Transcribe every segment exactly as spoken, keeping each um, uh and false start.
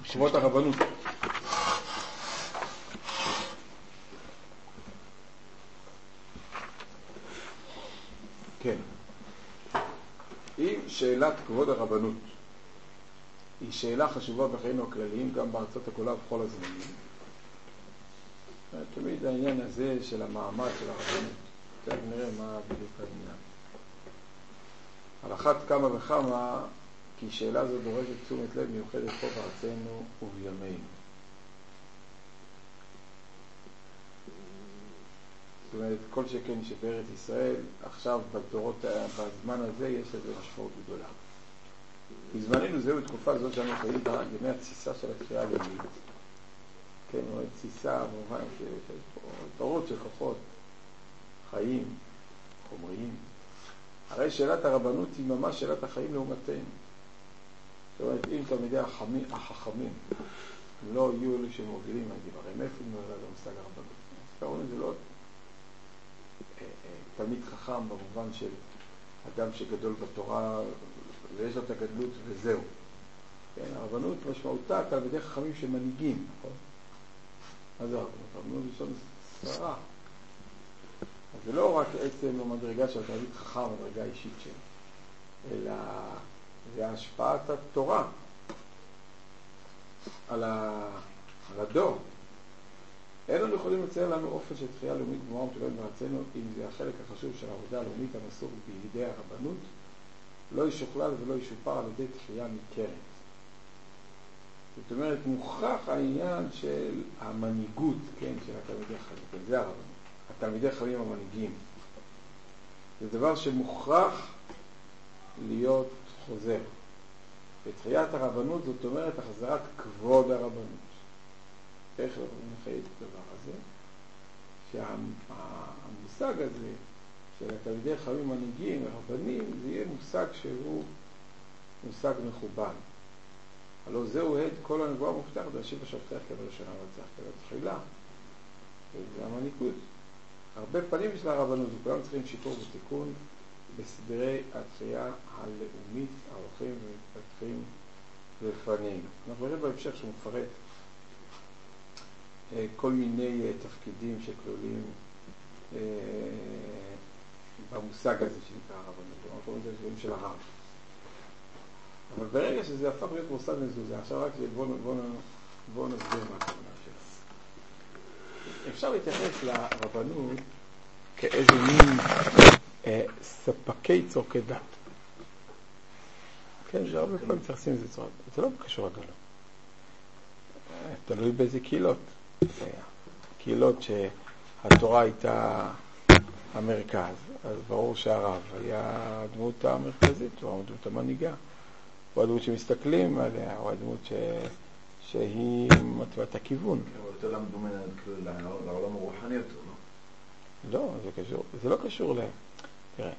כבוד הרבנות. כן. אם שאלת כבוד הרבנות היא שאלה חשובה בחיינו הכלליים, גם בארצות הגולה ובכל הזמנים, תמיד העניין הזה של המעמד של הרבנות, תכף נראה מה בדיוק העניין. על אחת כמה וכמה, כי שאלה זו דורשת תשומת לב מיוחדת פה בארצנו ובימינו. זאת אומרת, כל שכן שבארץ ישראל, עכשיו בדורות, בזמן הזה יש לזה משמעות גדולה. בזמננו זהו תקופה זו שאנו חיים בה, ימי התסיסה של התחייה הלאומית. כן, או תסיסה, במובן של התעוררות של כוחות, חיים, חומריים. הרי שאלת הרבנות היא ממש שאלת החיים לעומתנו. זאת אומרת, אם תלמידי החכמים, החכמים לא יהיו אלה שמובילים, הרי מאיפה נולד המושג הרבנות? כמובן זה לא תלמיד חכם במובן של אדם שגדול בתורה ויש לו את הגדלות וזהו. כן, הרבנות משמעותה תלמידי חכמים שמנהיגים, נכון? אז הרבנות, הרבנות יש לנו שרה. אז זה לא רק עצם המדרגה של תלמיד חכם, המדרגה האישית שלו, אלא זה השפעת התורה על, ה... על הדור. אין לנו יכולים לצייר לנו אופן של תחייה לאומית גמורה ומתוקנת בארצנו, אם זה החלק החשוב של העבודה הלאומית המסור בידי הרבנות, לא ישוכלל ולא ישופר על ידי תחייה ניכרת. זאת אומרת, מוכרח העניין של המנהיגות, כן, של התלמידי חיים, כן, זה הרבנות. התלמידי חיים המנהיגים. זה דבר שמוכרח להיות חוזר. בתחיית הרבנות זאת אומרת החזרת כבוד הרבנות. איך לא נחייב את הדבר הזה? שהמושג הזה של התלמידי חכמים מנהיגים ורבנים, זה יהיה מושג שהוא מושג מכובד. הלוא זהו עד כל הנבואה מובטחת, להשיב בשופטך קבל השנה וצריך קבל תחילה. וזה המנהיגות. הרבה פנים של הרבנות, וכולם צריכים שיפור ותיקון בסדרי התחייה הלאומית, העורכים ומתפתחים לפנינו. אנחנו נראה בהמשך שמפרט כל מיני תפקידים שכלולים במושג הזה שנקרא הרבנות. אנחנו קוראים לזה דברים של הרב. אבל ברגע שזה הפך להיות מושג מזוזה, עכשיו רק בואו בוא, בוא נסביר מה הכוונה שלו. אפשר להתייחס לרבנות כאיזה מין אה, ספקי צורכי דת. כן, זה הרבה פעמים מתייחסים לזה צורך. זה לא קשור לגלות. תלוי באיזה קהילות. קהילות שהתורה הייתה המרכז, אז ברור שהרב היה הדמות המרכזית, הוא הדמות המנהיגה. הוא הדמות שמסתכלים עליה, הוא הדמות ש... שהיא מטבעת הכיוון. אבל אתה לא מדומן לעולם הרוחני יותר, לא? לא, זה קשור, זה לא קשור ל... תראה,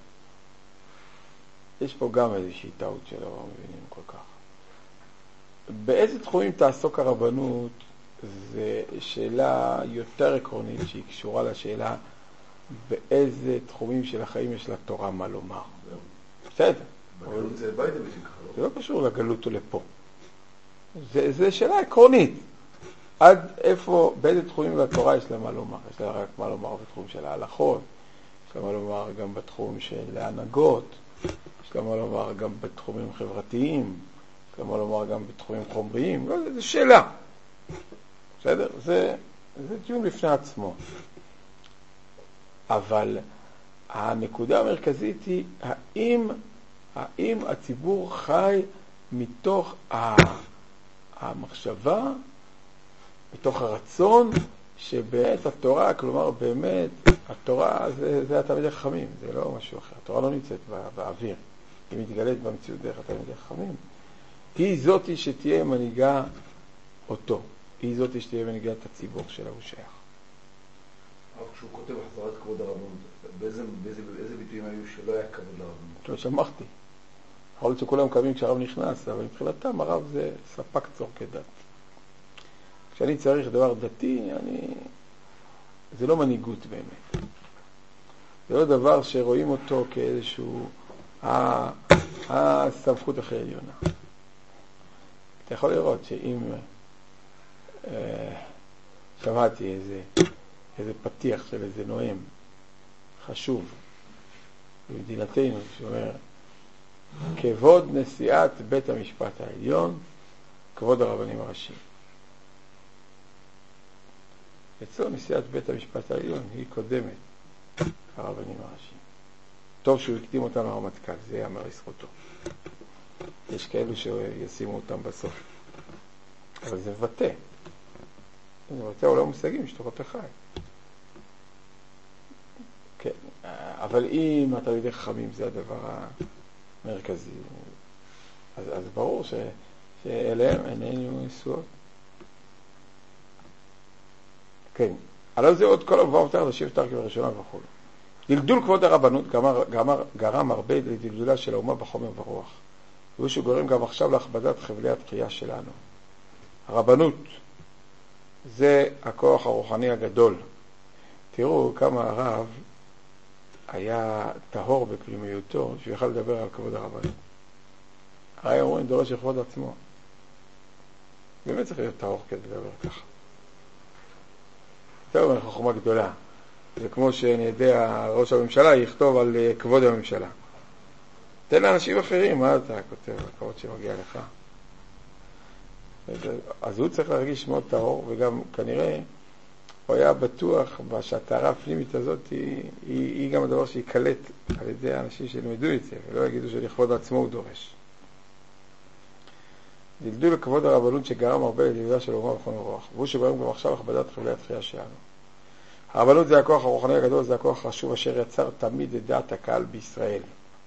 יש פה גם איזושהי טעות שלא מבינים כל כך. באיזה תחומים תעסוק הרבנות, זה שאלה יותר עקרונית שהיא קשורה לשאלה באיזה תחומים של החיים יש לתורה מה לומר. בסדר. בגלות זה בית בשבילך, לא? זה לא קשור לגלות או לפה. זה, זה שאלה עקרונית. עד איפה, באיזה תחומים בתורה יש לה מה לומר? יש לה רק מה לומר בתחום של ההלכות, יש לה מה לומר גם בתחום של ההנהגות, יש לה מה לומר גם בתחומים חברתיים, יש לה מה לומר גם בתחומים חומריים. לא, זה, זה שאלה. בסדר? זה, זה דיון לפני עצמו. אבל הנקודה המרכזית היא, האם, האם הציבור חי מתוך המחשבה, מתוך הרצון, שבעת התורה, כלומר באמת, התורה זה, זה התלמידי חכמים, זה לא משהו אחר. התורה לא נמצאת באוויר, היא מתגלית במציאות דרך התלמידי חכמים. היא זאתי שתהיה מנהיגה אותו. היא זאת שתהיה מנהיגת הציבור שלה הוא שייך. אבל כשהוא כותב החזרת כבוד הרבנות, באיזה, באיזה, באיזה ביטויים היו שלא היה כבוד לרבנות? לא שמחתי. יכול להיות שכולם קמים כשהרב נכנס, אבל מבחינתם הרב זה ספק צורכי דת. כשאני צריך דבר דתי, אני... זה לא מנהיגות באמת. זה לא דבר שרואים אותו כאיזשהו... הסמכות הכי עליונה. אתה יכול לראות שאם שמעתי איזה, איזה פתיח של איזה נואם חשוב במדינתנו שאומר כבוד נשיאת בית המשפט העליון, כבוד הרבנים הראשיים. אצלו נשיאת בית המשפט העליון היא קודמת הרבנים הראשיים. טוב שהוא הקדים אותם לרמטכ"ל, זה יאמר לזכותו. יש כאלו שישימו אותם בסוף. אבל זה מבטא. זה מבטא עולם מושגים שתורת החי. כן, אבל אם התלמידי חכמים זה הדבר המרכזי, אז, אז ברור ש, שאליהם איננו נשואות. כן, הלא זה עוד כל הבא אותך לשבת תרכב הראשונה וכו'. דלדול כבוד הרבנות גמר, גמר, גרם הרבה לדלדולה של האומה בחומר ורוח. והוא שגורם גם עכשיו להכבדת חבלי התחייה שלנו. הרבנות זה הכוח הרוחני הגדול. תראו כמה הרב היה טהור בפנימיותו שהוא יכל לדבר על כבוד הרבנות. הרי אומרים דורש לכבוד עצמו. באמת צריך להיות טהור כדי לדבר ככה. זה אומר חוכמה גדולה. זה כמו שאני יודע, ראש הממשלה יכתוב על כבוד הממשלה. תן לאנשים אחרים, מה אתה כותב? הכבוד שמגיע לך. אז הוא צריך להרגיש מאוד טהור, וגם כנראה הוא היה בטוח שהטהרה הפנימית הזאת היא, היא, היא גם הדבר שיקלט על ידי האנשים שלמדו את זה, ולא יגידו שלכבוד עצמו הוא דורש. דלדול לכבוד הרבנות שגרם הרבה לדלדולה של אומה בכל רוח, והוא שגורם גם עכשיו הכבדת חבלי התחייה שלנו. הרבנות זה הכוח הרוחני הגדול, זה הכוח החשוב אשר יצר תמיד את דעת הקהל בישראל.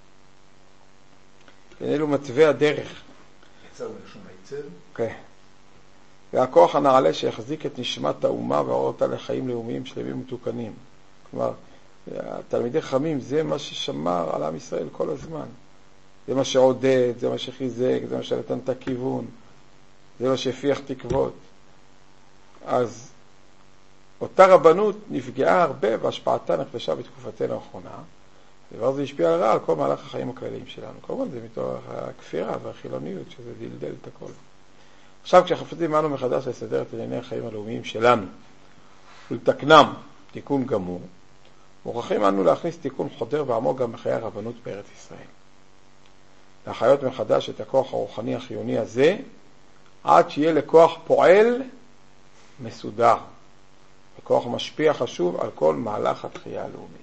אלו מצבי הדרך. יצר מלשון היצר? כן. זה הכוח הנעלה שיחזיק את נשמת האומה ועורר אותה לחיים לאומיים שלמים ומתוקנים. כלומר, התלמידי חכמים זה מה ששמר על עם ישראל כל הזמן. זה מה שעודד, זה מה שחיזק, זה מה שנתן את הכיוון, זה מה שהפיח תקוות. אז אותה רבנות נפגעה הרבה והשפעתה נחלשה בתקופתנו האחרונה. דבר זה השפיע לרעה על כל מהלך החיים הכלליים שלנו. כמובן זה מתוך הכפירה והחילוניות שזה דלדל את הכל. עכשיו כשחפצים אנו מחדש לסדר את ענייני החיים הלאומיים שלנו ולתקנם תיקון גמור, מוכרחים אנו להכניס תיקון חודר ועמוק גם בחיי הרבנות בארץ ישראל. להחיות מחדש את הכוח הרוחני החיוני הזה עד שיהיה לכוח פועל מסודר וכוח משפיע חשוב על כל מהלך התחייה הלאומית.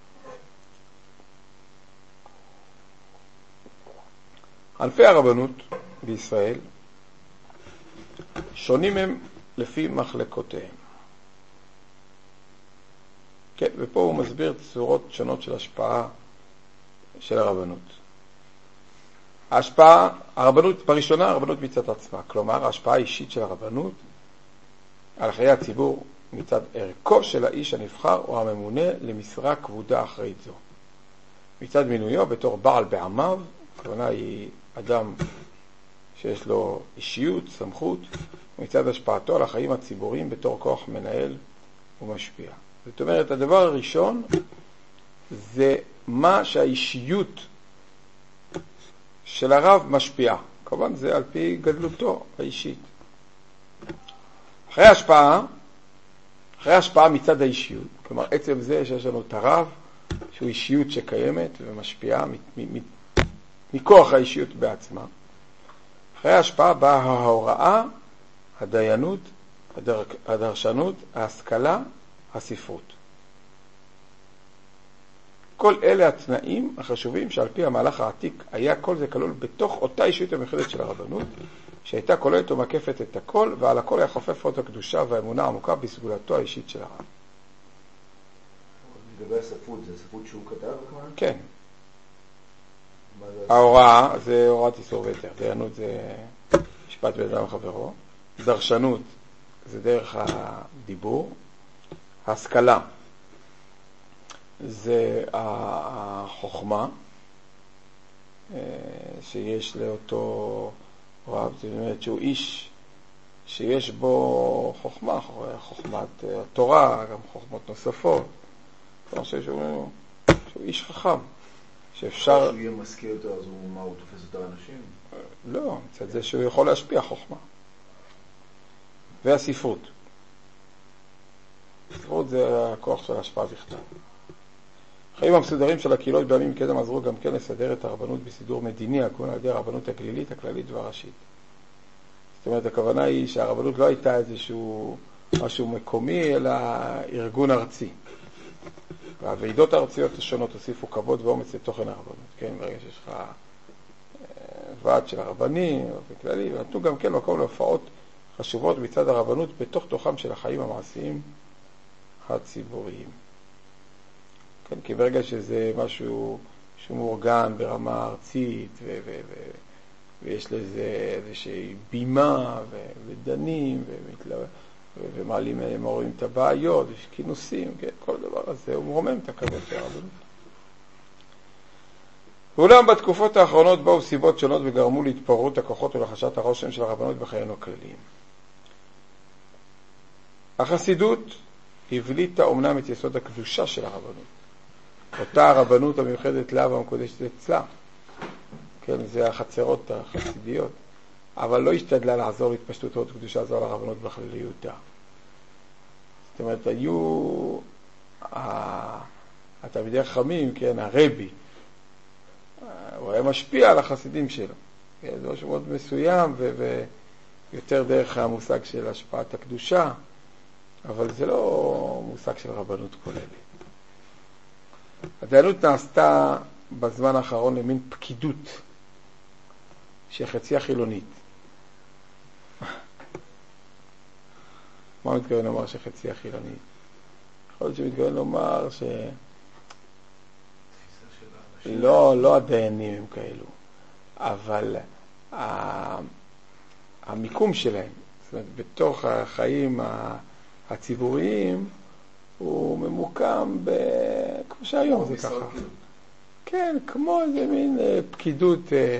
ענפי הרבנות בישראל שונים הם לפי מחלקותיהם. כן, ופה הוא מסביר צורות שונות של השפעה של הרבנות. ההשפעה, הרבנות, בראשונה הרבנות מצד עצמה, כלומר ההשפעה האישית של הרבנות על חיי הציבור מצד ערכו של האיש הנבחר או הממונה למשרה כבודה אחראית זו. מצד מינויו בתור בעל בעמיו, הכוונה היא אדם שיש לו אישיות, סמכות, ומצד השפעתו על החיים הציבוריים בתור כוח מנהל ומשפיע. זאת אומרת, הדבר הראשון זה מה שהאישיות של הרב משפיעה. כמובן זה על פי גדלותו האישית. אחרי השפעה, אחרי השפעה מצד האישיות, כלומר עצם זה שיש לנו את הרב, שהוא אישיות שקיימת ומשפיעה מכוח האישיות בעצמה. אחרי ההשפעה באה ההוראה, הדיינות, הדר... הדרשנות, ההשכלה, הספרות. כל אלה התנאים החשובים שעל פי המהלך העתיק היה כל זה כלול בתוך אותה אישיות המחדת של הרבנות, שהייתה כוללת ומקפת את הכל, ועל הכל היה חופף אותו הקדושה והאמונה העמוקה בסגולתו האישית של הרב. לגבי הספרות, זה הספרות שהוא כתב כמובן? כן. ההוראה זה הוראת איסור והיתר, דיינות זה משפט בין אדם לחברו, דרשנות זה דרך הדיבור, השכלה זה החוכמה שיש לאותו רב, זאת אומרת שהוא איש שיש בו חוכמה, חוכמת התורה, גם חוכמות נוספות. אני חושב שהוא, שהוא איש חכם שאפשר... שהוא יהיה משכיל אותו, אז הוא, מה, הוא תופס את האנשים? לא, מצד זה שהוא יכול להשפיע חוכמה. והספרות. הספרות זה הכוח של ההשפעה בכתב. החיים המסודרים של הקהילות בימים קדם עזרו גם כן לסדר את הרבנות בסידור מדיני, הכוון על ידי הרבנות הגלילית, הכללית והראשית. זאת אומרת, הכוונה היא שהרבנות לא הייתה איזשהו משהו מקומי, אלא ארגון ארצי. והוועידות הארציות השונות הוסיפו כבוד ואומץ לתוכן הרבנות. כן, ברגע שיש לך ועד של הרבנים וכללי, ונתנו גם כן מקום להופעות חשובות מצד הרבנות בתוך תוכם של החיים המעשיים הציבוריים. כן, כי ברגע שזה משהו שהוא מאורגן ברמה ארצית ו- ו- ו- ויש לזה איזושהי בימה ו- ודנים ו- ו- ומעלים מורים את הבעיות, יש כינוסים, כן, כל דבר הזה הוא מרומם את הכבוד של הרבנות. ואולם בתקופות האחרונות באו סיבות שונות וגרמו להתפוררות הכוחות ולחשת הרושם של הרבנות בחיינו הכלליים. החסידות הבליטה אומנם את יסוד הקדושה של הרבנות, אותה הרבנות המיוחדת לה והמקודשת אצלה, כן, זה החצרות החסידיות, אבל לא השתדלה לעזור להתפשטות קדושה זו על הרבנות בכלליותה. זאת אומרת, היו התלמידי החכמים, כן, הרבי, הוא היה משפיע על החסידים שלו. זה משהו מאוד מסוים ויותר דרך המושג של השפעת הקדושה, אבל זה לא מושג של רבנות כוללת. הדיינות נעשתה בזמן האחרון למין פקידות שחציה חילונית. מה מתכוון לומר שחציה חילונית? יכול להיות שמתכוון לומר ש... לא, לא הדיינים הם כאלו, אבל המיקום שלהם, זאת אומרת, בתוך החיים הציבוריים, הוא ממוקם ב... כמו שהיום זה ככה. כן, כמו איזה מין פקידות,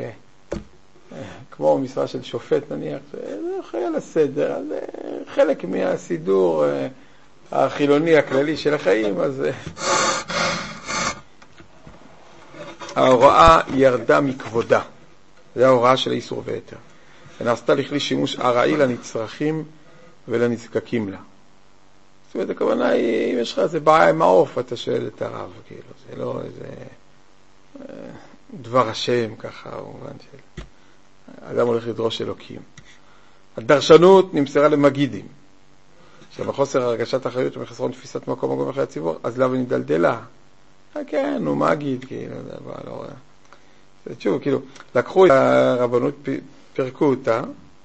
כמו משרה של שופט נניח, זה אחראי על הסדר, זה חלק מהסידור החילוני הכללי של החיים, אז ההוראה ירדה מכבודה. זה ההוראה של האיסור והיתר. ונעשתה לכלי שימוש ארעי לנצרכים ולנזקקים לה. זאת אומרת, הכוונה היא, אם יש לך איזה בעיה עם העוף, אתה שואל את הרב, כאילו, זה לא איזה דבר השם ככה, במובן של אדם הולך לדרוש אלוקים. הדרשנות נמסרה למגידים, שבחוסר הרגשת אחריות ומחסרון תפיסת מקום מגום בחיי הציבור, אז למה נדלדלה? כן, הוא מגיד, כאילו, זה בא, לא רואה. זה שוב, כאילו, לקחו את הרבנות, פרקו אותה,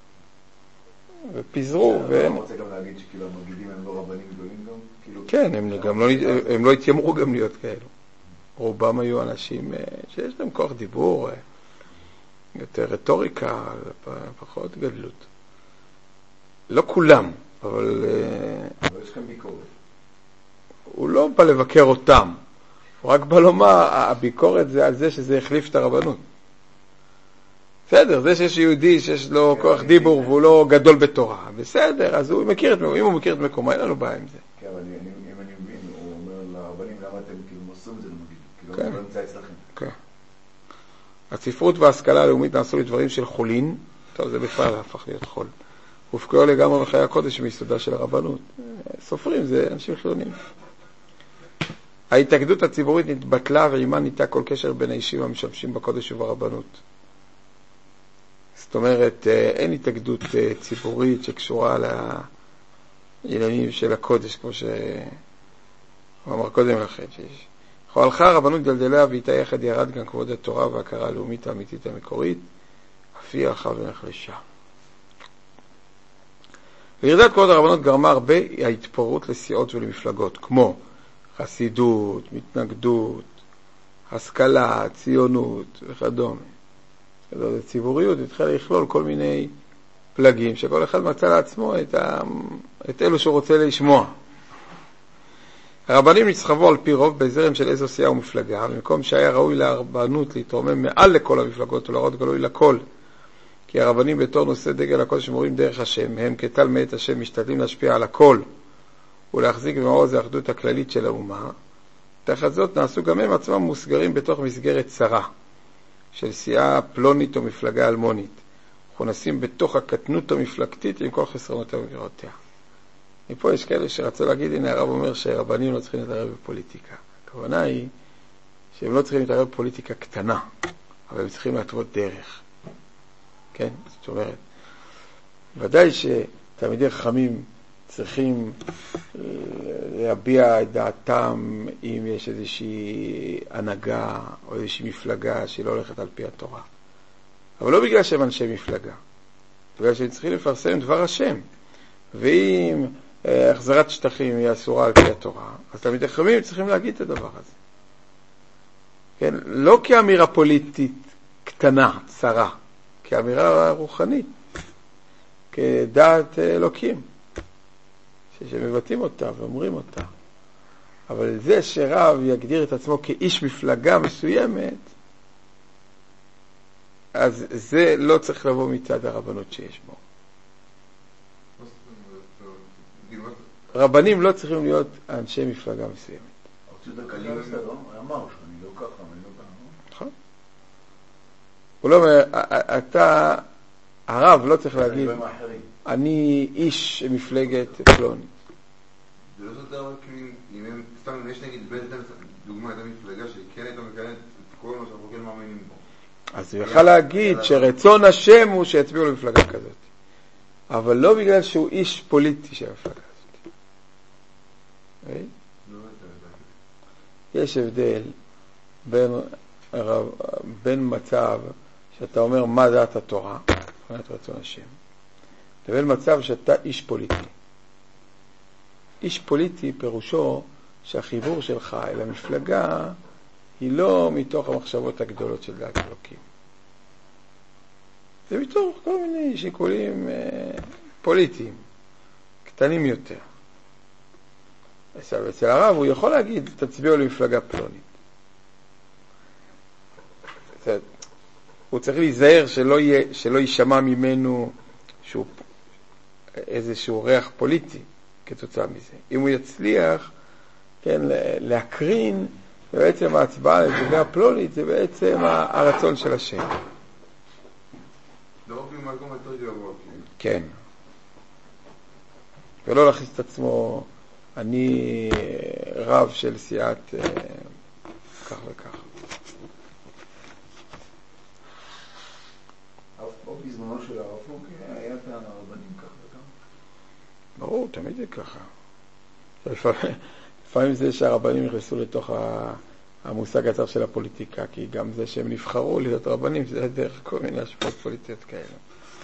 ופיזרו. אתה רוצה גם להגיד שכאילו המגידים הם לא רבנים גדולים גם? כן, הם לא התיימרו גם להיות כאלו. רובם היו אנשים שיש להם כוח דיבור, יותר רטוריקה, פחות גדלות. לא כולם, אבל... אבל יש כאן ביקורת. הוא לא בא לבקר אותם. הוא רק בא לומר, הביקורת זה על זה שזה החליף את הרבנות. בסדר, זה שיש יהודי שיש לו כוח דיבור והוא לא גדול בתורה. בסדר, אז הוא מכיר את מקומו, אם הוא מכיר את מקומו, אין לנו בעיה עם זה. כן, אבל אם אני מבין, הוא אומר לרבנים, למה אתם כאילו מוסרים את זה למגיד? כאילו לא נמצא אצלכם. כן. הספרות וההשכלה הלאומית נעשו לדברים של חולין, טוב, זה בכלל הפך להיות חול. הופקעו לגמרי מחיי הקודש מיסודה של הרבנות. סופרים, זה אנשים חילונים. ההתאגדות הציבורית נתבטלה ועימה ניתה כל קשר בין האישים המשמשים בקודש וברבנות. זאת אומרת, אין התאגדות ציבורית שקשורה לעניינים של הקודש, כמו שהוא אמר קודם לכן. הלכה הרבנות דלדלה ואיתה יחד ירד גם כבוד התורה וההכרה הלאומית האמיתית המקורית, אף היא הלכה ונחלשה. וירידת כבוד הרבנות גרמה הרבה ההתפוררות לסיעות ולמפלגות, כמו חסידות, מתנגדות, השכלה, ציונות וכדומה. הציבוריות התחילה לכלול כל מיני פלגים, שכל אחד מצא לעצמו את, ה... את אלו שהוא רוצה לשמוע. הרבנים נסחבו על פי רוב בזרם של איזו סיעה ומפלגה, במקום שהיה ראוי לרבנות להתרומם מעל לכל המפלגות ולהראות גלוי לכל, כי הרבנים בתור נושא דגל הקודש שמורים דרך השם, הם כתל מאת השם משתדלים להשפיע על הכל ולהחזיק במעוז האחדות הכללית של האומה. תחת זאת נעשו גם הם עצמם מוסגרים בתוך מסגרת צרה של סיעה פלונית או מפלגה אלמונית, מכונסים בתוך הקטנות המפלגתית עם כל חסרונותיה וגרעותיה. מפה יש כאלה שרצו להגיד, הנה הרב אומר שרבנים לא צריכים להתערב בפוליטיקה. הכוונה היא שהם לא צריכים להתערב בפוליטיקה קטנה, אבל הם צריכים להתוות דרך. כן? זאת אומרת, ודאי שתלמידי חכמים צריכים להביע את דעתם אם יש איזושהי הנהגה או איזושהי מפלגה שהיא לא הולכת על פי התורה. אבל לא בגלל שהם אנשי מפלגה, בגלל שהם צריכים לפרסם דבר השם. ואם החזרת שטחים היא אסורה על פי התורה, אז תלמידי חכמים צריכים להגיד את הדבר הזה. כן? לא כאמירה פוליטית קטנה, צרה, כאמירה רוחנית, כדעת אלוקים, שמבטאים אותה ואומרים אותה. אבל זה שרב יגדיר את עצמו כאיש מפלגה מסוימת, אז זה לא צריך לבוא מצד הרבנות שיש בו. רבנים לא צריכים להיות אנשי מפלגה מסוימת. הרצות הקלים עשתה, לא? הוא אמר שאני לא ככה, אני לא ככה. נכון. הוא לא אומר, אתה, הרב לא צריך להגיד, אני איש מפלגת פלונית. זה לא זאת דבר, אם הם, סתם, יש נגיד, דוגמה, הייתה מפלגה שכן הייתה מקיימת את כל מה שאנחנו כן מאמינים בו. אז הוא יכל להגיד שרצון השם הוא שיצביעו למפלגה כזאת. אבל לא בגלל שהוא איש פוליטי של המפלגה הזאת. יש הבדל בין, בין מצב שאתה אומר מה דעת התורה, מבחינת רצון השם, לבין מצב שאתה איש פוליטי. איש פוליטי פירושו שהחיבור שלך אל המפלגה היא לא מתוך המחשבות הגדולות של דעת אלוקים. זה מתוך כל מיני שיקולים אה, פוליטיים, קטנים יותר. אצל, אצל הרב הוא יכול להגיד, תצביעו למפלגה פלונית. הוא צריך להיזהר שלא, יהיה, שלא יישמע ממנו שהוא, איזשהו ריח פוליטי כתוצאה מזה. אם הוא יצליח כן, להקרין, ובעצם ההצבעה למפלגה פלונית זה בעצם הרצון של השם. לא רק במקום יותר גבוה. כן. ולא להכניס את עצמו, אני רב של סיעת כך וכך. אף פה בזמנו של הרב קוק היה כאן הרבנים כך וכך. ברור, תמיד זה ככה. לפעמים זה שהרבנים נכנסו לתוך המושג הצר של הפוליטיקה, כי גם זה שהם נבחרו להיות רבנים, זה דרך כל מיני השפעות פוליטיות כאלה.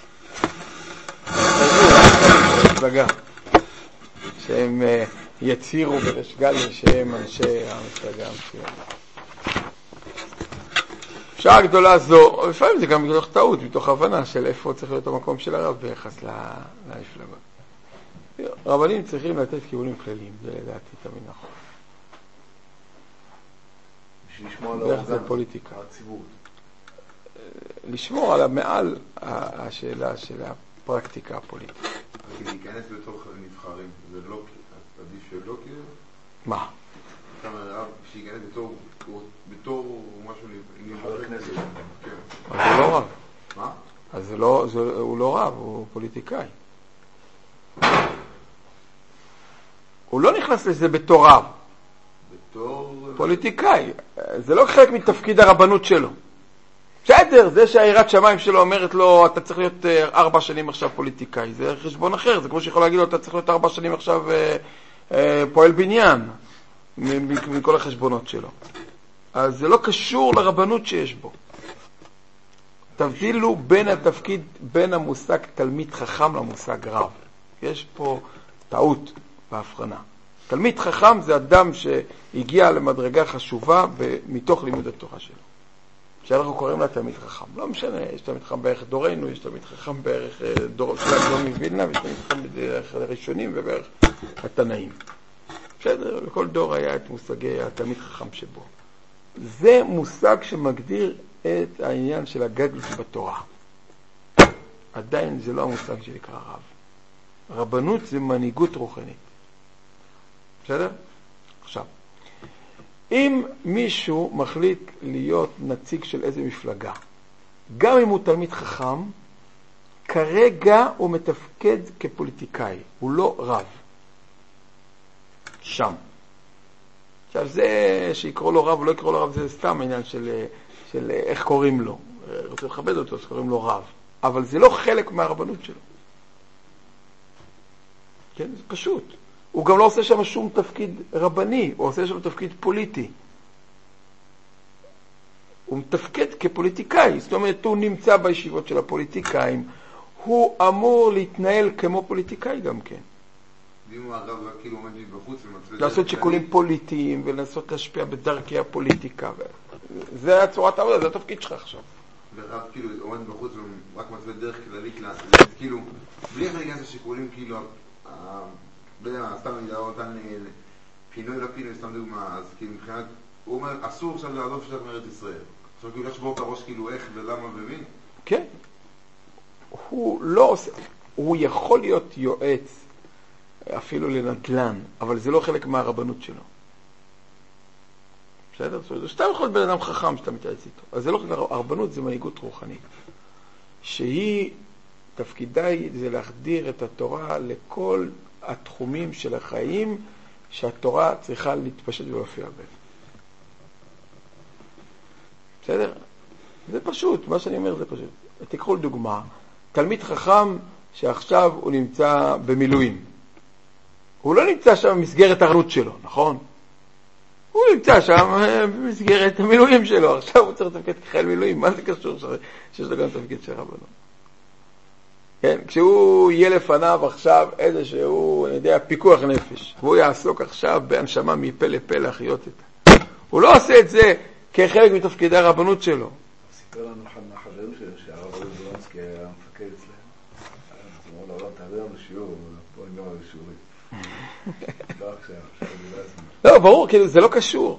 מפלגה, שהם יצירו בריש גלי שהם אנשי המפלגה המסוימת. שעה גדולה זו, לפעמים זה גם מתוך טעות, מתוך הבנה של איפה צריך להיות המקום של הרב ביחס למפלגות. רבנים צריכים לתת כיוונים כלליים, זה לדעתי תמיד נכון. לשמור על האורגן, הציבור. לשמור על המעל השאלה של הפרקטיקה הפוליטית. כי להיכנס בתוך נבחרים, זה לא, עדיף שלא כאילו? מה? אתה אומר, שייכנס בתור, בתור משהו חבר כנסת. אז הוא לא רב. מה? אז הוא לא רב, הוא פוליטיקאי. הוא לא נכנס לזה בתור רב. בתור... פוליטיקאי. זה לא חלק מתפקיד הרבנות שלו. בסדר, זה שהעירת שמיים שלו אומרת לו, אתה צריך להיות ארבע שנים עכשיו פוליטיקאי. זה חשבון אחר. זה כמו שיכול להגיד לו, אתה צריך להיות ארבע שנים עכשיו אה, אה, פועל בניין. מכל החשבונות שלו. אז זה לא קשור לרבנות שיש בו. תבדילו בין התפקיד, בין המושג תלמיד חכם למושג רב. יש פה טעות בהבחנה. תלמיד חכם זה אדם שהגיע למדרגה חשובה מתוך לימוד התורה שלו. שאנחנו קוראים לה תלמיד חכם. לא משנה, יש תלמיד חכם בערך דורנו, יש תלמיד חכם בערך דור של הגדול מווילנה, ויש תלמיד חכם בערך הראשונים ובערך התנאים. בסדר, בכל דור היה את מושגי התלמיד חכם שבו. זה מושג שמגדיר את העניין של הגדלות בתורה. עדיין זה לא המושג שנקרא רב. רבנות זה מנהיגות רוחנית. בסדר? עכשיו, אם מישהו מחליט להיות נציג של איזה מפלגה, גם אם הוא תלמיד חכם, כרגע הוא מתפקד כפוליטיקאי, הוא לא רב. שם. עכשיו זה שיקראו לו רב או לא יקראו לו רב זה סתם עניין של, של איך קוראים לו. רוצה לכבד אותו, שקוראים לו רב. אבל זה לא חלק מהרבנות שלו. כן, זה פשוט. הוא גם לא עושה שם שום תפקיד רבני, הוא עושה שם תפקיד פוליטי. הוא מתפקד כפוליטיקאי, זאת אומרת, הוא נמצא בישיבות של הפוליטיקאים, הוא אמור להתנהל כמו פוליטיקאי גם כן. ואם הוא הרב רק כאילו עומד בחוץ ומצווה... לעשות שיקולים פוליטיים ולנסות להשפיע בדרכי הפוליטיקה. זה הצורת העבודה, זה התפקיד שלך עכשיו. ורב כאילו עומד בחוץ ורק מצווה דרך כללית, כאילו, בלי איך להיכנס לשיקולים כאילו, סתם נדע אותן פינוי לפינוי, סתם דוגמה, אז כאילו מבחינת, הוא אומר, אסור עכשיו לעזוב שטח מארץ ישראל. עכשיו כאילו לשבור את הראש כאילו איך ולמה ומי? כן. הוא לא עושה, הוא יכול להיות יועץ אפילו לנדל"ן, אבל זה לא חלק מהרבנות שלו. בסדר? זאת אומרת, שאתה יכול להיות בן אדם חכם שאתה מתייעץ איתו. אז זה לא חלק, הרבנות זה מנהיגות רוחנית. שהיא, תפקידה זה להחדיר את התורה לכל התחומים של החיים שהתורה צריכה להתפשט ולהופיע בהם. בסדר? זה פשוט, מה שאני אומר זה פשוט. תקחו לדוגמה, תלמיד חכם שעכשיו הוא נמצא במילואים. הוא לא נמצא שם במסגרת הרבנות שלו, נכון? הוא נמצא שם במסגרת המילואים שלו. עכשיו הוא צריך לתפקד כחייל מילואים. מה זה קשור שיש לו גם תפקיד של רבנות? כן, כשהוא יהיה לפניו עכשיו איזשהו, אני יודע, פיקוח נפש, והוא יעסוק עכשיו בהנשמה מפה לפה להחיות את. הוא לא עושה את זה כחלק מתפקידי הרבנות שלו. סיפר לנו אחד מהחברים שלו שהרב זלונסקי היה מפקד אצלם. אז הוא אמר לו, לא, תעביר לנו שיעור, בוא נגמר על שיעורים. לא עכשיו, עכשיו אני לא אזמין. לא, ברור, כאילו, זה לא קשור.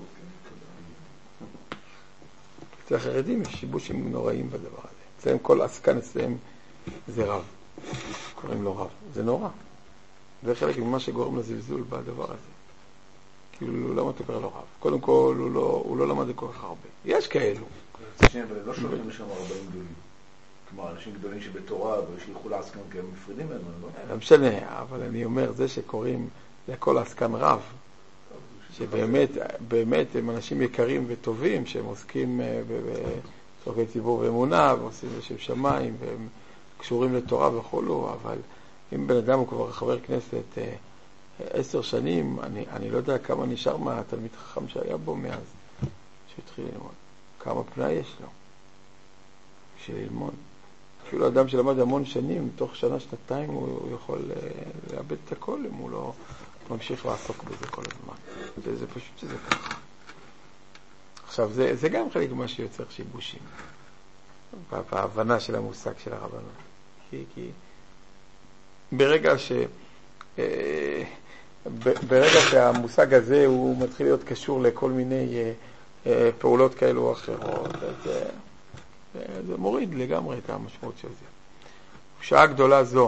אצל החרדים יש שיבושים נוראים בדבר הזה. אצלם כל עסקן אצלם זה רב. קוראים לו רב. זה נורא. זה חלק ממה שגורם לזלזול בדבר הזה. כאילו, למה אתה קורא לו רב? קודם כל, הוא לא, הוא לא למד כל כך הרבה. יש כאלו. שנייה, אבל לא שולחים לשם רבנים גדולים. כמו אנשים גדולים שבתורה, ושילכו לעסקן כי הם מפרידים מהם, לא? לא משנה, אבל אני אומר, זה שקוראים לכל עסקן רב, שבאמת, באמת הם אנשים יקרים וטובים, שהם עוסקים בצורכי ציבור ואמונה, ועושים לשם שמיים, והם קשורים לתורה וכולו, אבל אם בן אדם הוא כבר חבר כנסת עשר שנים, אני, אני לא יודע כמה נשאר מהתלמיד חכם שהיה בו מאז שהתחיל ללמוד. כמה פנאי יש לו בשביל ללמוד. אפילו אדם שלמד המון שנים, תוך שנה, שנתיים, הוא, הוא יכול לאבד את הכל אם הוא לא ממשיך לעסוק בזה כל הזמן. זה, זה פשוט שזה ככה. עכשיו, זה, זה גם חלק ממה שיוצר שיבושים. בהבנה של המושג של הרבנות. כי, כי ברגע ש... אה, ברגע שהמושג הזה הוא מתחיל להיות קשור לכל מיני אה, אה, פעולות כאלו או אחרות, זה, זה מוריד לגמרי את המשמעות של זה. שעה גדולה זו,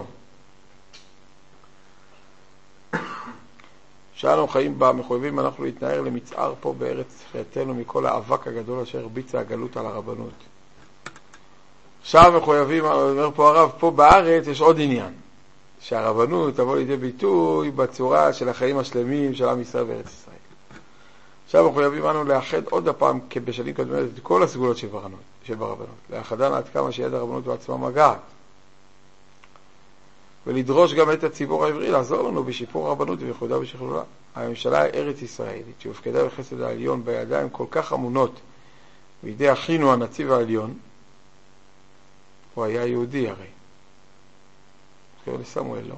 שאנו חיים בה, מחויבים אנחנו להתנער למצער פה בארץ חייתנו מכל האבק הגדול אשר הרביצה הגלות על הרבנות. עכשיו מחויבים, אומר פה הרב, פה בארץ יש עוד עניין. שהרבנות תבוא לידי ביטוי בצורה של החיים השלמים של עם ישראל וארץ ישראל. עכשיו מחויבים אנו לאחד עוד הפעם כבשנים קודמות את כל הסגולות של ברבנות, של ברבנות. לאחדן עד כמה שיד הרבנות בעצמה מגעת. ולדרוש גם את הציבור העברי לעזור לנו בשיפור הרבנות ובייחודה ובשכלולה. הממשלה הארץ ישראלית שהופקדה בחסד העליון בידיים כל כך אמונות בידי אחינו הנציב העליון, הוא היה יהודי הרי. קורא לסמואל, לא?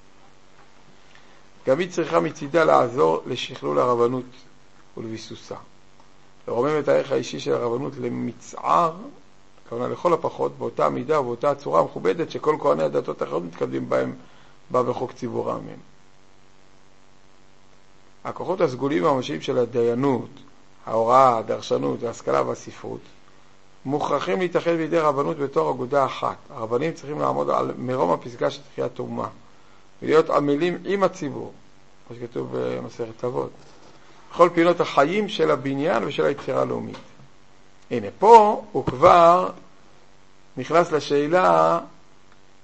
גם היא צריכה מצידה לעזור לשכלול הרבנות ולביסוסה. לרומם את הערך האישי של הרבנות למצער, כמובן לכל הפחות, באותה מידה ובאותה הצורה המכובדת שכל כהני הדתות האחרות מתקדמים בהם, בה בחוק ציבורם מהם. הכוחות הסגולים הממשיים של הדיינות, ההוראה, הדרשנות, ההשכלה והספרות, מוכרחים להתאחד בידי רבנות בתור אגודה אחת. הרבנים צריכים לעמוד על מרום הפסגה של תחיית אומה, ולהיות עמלים עם הציבור, כמו שכתוב במסכת אבות, בכל פינות החיים של הבניין ושל היצירה הלאומית. הנה, פה הוא כבר נכנס לשאלה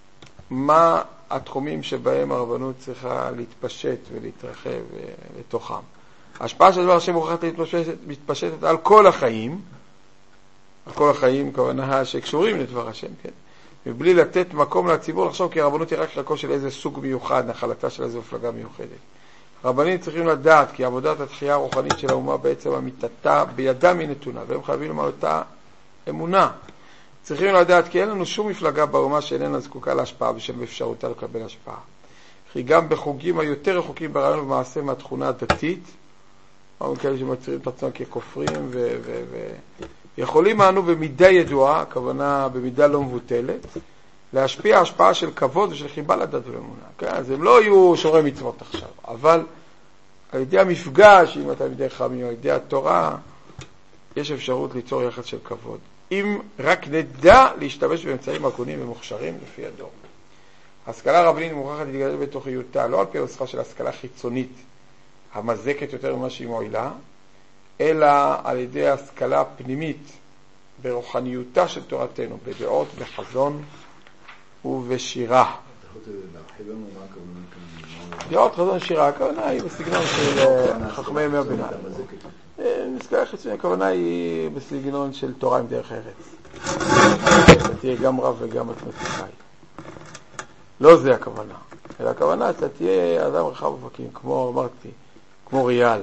מה התחומים שבהם הרבנות צריכה להתפשט ולהתרחב לתוכם. ההשפעה של דבר השם מוכרחת להתפשטת, מתפשטת על כל החיים, על כל החיים, כוונה שקשורים לדבר השם, כן? מבלי לתת מקום לציבור לחשוב כי הרבנות היא רק חלקו של איזה סוג מיוחד, נחלתה של איזו מפלגה מיוחדת. הרבנים צריכים לדעת כי עבודת התחייה הרוחנית של האומה בעצם אמיתתה בידם היא נתונה, והם חייבים לומר אותה אמונה. צריכים לדעת כי אין לנו שום מפלגה באומה שאיננה זקוקה להשפעה בשל אפשרותה לקבל השפעה. כי גם בחוגים היותר רחוקים ברעיון ובמעשה מהתכונה הדתית, או כאלה שמצרים את עצמם ככופרים ויכולים אנו במידה ידועה, הכוונה במידה לא מבוטלת, להשפיע השפעה של כבוד ושל חיבה לדת ולאמונה. כן? אז הם לא יהיו שומרי מצוות עכשיו, אבל על ידי המפגש עם התלמידי חכמים, על ידי התורה, יש אפשרות ליצור יחס של כבוד. אם רק נדע להשתמש באמצעים הגונים ומוכשרים לפי הדור. ההשכלה הרבנית מוכרחת להתגדל בתוכיותה, לא על פי נוסחה של השכלה חיצונית, המזקת יותר ממה שהיא מועילה, אלא על ידי השכלה פנימית, ברוחניותה של תורתנו, בדעות, בחזון ובשירה. אתה יכול להרחיב לנו מה הכוונה כאן? דעות, חזון, שירה, הכוונה היא בסגנון של חכמי ימי הביניים. השכלה חיצונית, הכוונה היא בסגנון של תורה עם דרך ארץ. אתה תהיה גם רב וגם מתמטיקאי. לא זה הכוונה. אלא הכוונה, אתה תהיה אדם רחב אופקים, כמו אמרתי, כמו ריאל.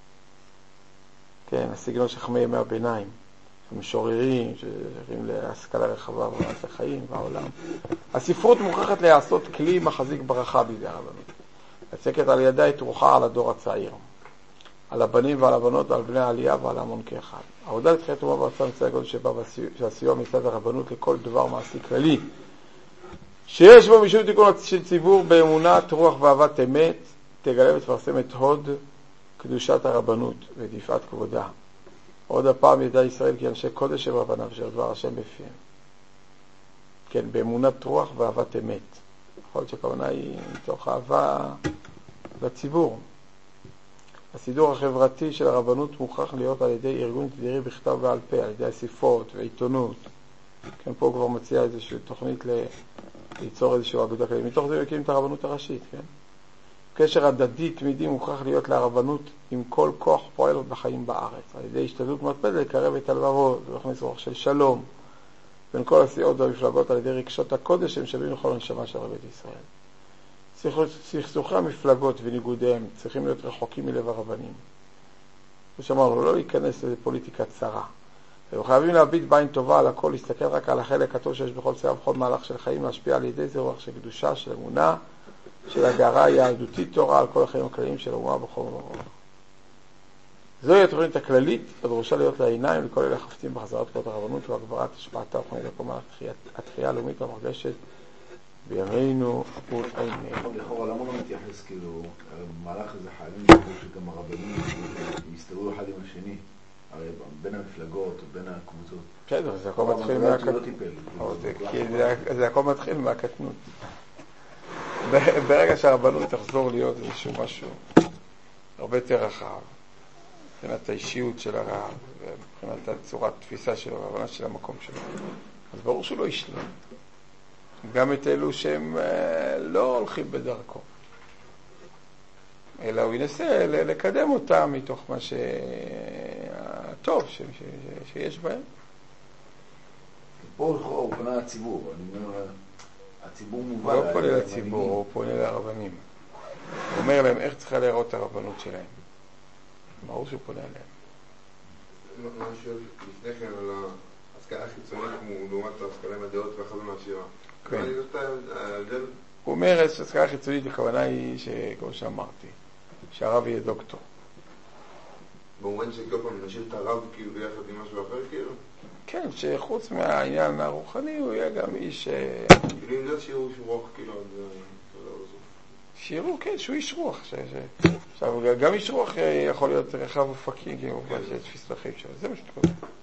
כן, הסגנון של חכמי ימי הביניים. המשוררים ששייכים להשכלה רחבה במעשה החיים והעולם. הספרות מוכרחת להיעשות כלי מחזיק ברכה בידי הרבנות. לצקת על ידה את רוחה על הדור הצעיר. על הבנים ועל הבנות ועל בני העלייה ועל המון כאחד. העבודה לתחיית אומה והרצאה מצד הגודל שבא שהסיוע מצד הרבנות לכל דבר מעשי כללי. שיש בו משום תיקון של ציבור באמונת רוח ואהבת אמת, תגלה ותפרסם את הוד קדושת הרבנות ואת יפעת כבודה. עוד הפעם ידע ישראל כי אנשי קודש הם רבניו אשר דבר השם בפיהם. כן, באמונת רוח ואהבת אמת. יכול להיות שהכוונה היא מתוך אהבה לציבור. הסידור החברתי של הרבנות מוכרח להיות על ידי ארגון תדירי בכתב ועל פה, על ידי אסיפות ועיתונות. כן, פה כבר מציע איזושהי תוכנית ל... ליצור איזושהי אגודה כללית. מתוך זה מקים את הרבנות הראשית, כן? קשר הדדי תמידי מוכרח להיות להרבנות עם כל כוח פועל בחיים בארץ. על ידי השתדלות מתמדת לקרב את הלבבות ולהכניס רוח של שלום בין כל הסיעות והמפלגות על ידי רגשות הקודש שהם שווים לכל הנשמה של רבי ישראל. סכסוכי המפלגות וניגודיהם צריכים להיות רחוקים מלב הרבנים. ושאמרנו, לא להיכנס לפוליטיקה צרה. הם חייבים להביט בעין טובה על הכל, להסתכל רק על החלק הטוב שיש בכל סיעה ובכל מהלך של חיים, להשפיע על ידי זה רוח של קדושה, של אמונה, של הגרה יהדותית תורה על כל החיים הכלליים של האומה בכל מקום. זוהי התוכנית הכללית, הדרושה להיות לעיניים לכל אלה חפצים בחזרת כבוד הרבנות והגברת השפעתה וכנראה לכל מהלך התחייה הלאומית המרגשת בימינו ולעינינו. לכאורה, למה לא מתייחס כאילו, במהלך הזה חייבים לקרוא שגם הרבנים יסתדרו אחד עם השני, הרי בין המפלגות או בין הקבוצות. בסדר, זה הכל מתחיל מהקטנות. זה הכל מתחיל מהקטנות. ברגע שהרבנות תחזור להיות איזשהו משהו הרבה יותר רחב, מבחינת האישיות של הרב, מבחינת הצורת תפיסה שלו, והבנה של המקום שלו, אז ברור שהוא לא ישלם. גם את אלו שהם לא הולכים בדרכו, אלא הוא ינסה לקדם אותם מתוך מה שהטוב שיש בהם. פה הוא פונה לציבור, אני אומר, הציבור מובן. הוא לא פונה לציבור, הוא פונה לרבנים. הוא אומר להם איך צריכה להראות הרבנות שלהם. ברור שהוא פונה אליהם. מה שואל לפני כן על ההשכלה החיצונית לעומת ההשכלה עם הדעות והחזון מהשירה. כן. הוא אומר שההשכלה החיצונית הכוונה היא שכמו שאמרתי, שהרב יהיה דוקטור. במובן שכל פעם נשאיר את הרב כאילו ביחד עם משהו אחר כאילו? כן, שחוץ מהעניין הרוחני הוא יהיה גם איש... כאילו אם זה שיעור רוח כאילו... שיעור, כן, שהוא איש רוח. עכשיו, גם איש רוח יכול להיות רחב ופקים, כאילו, שיש תפיסת החיים שלו. זה מה שאתה קודם.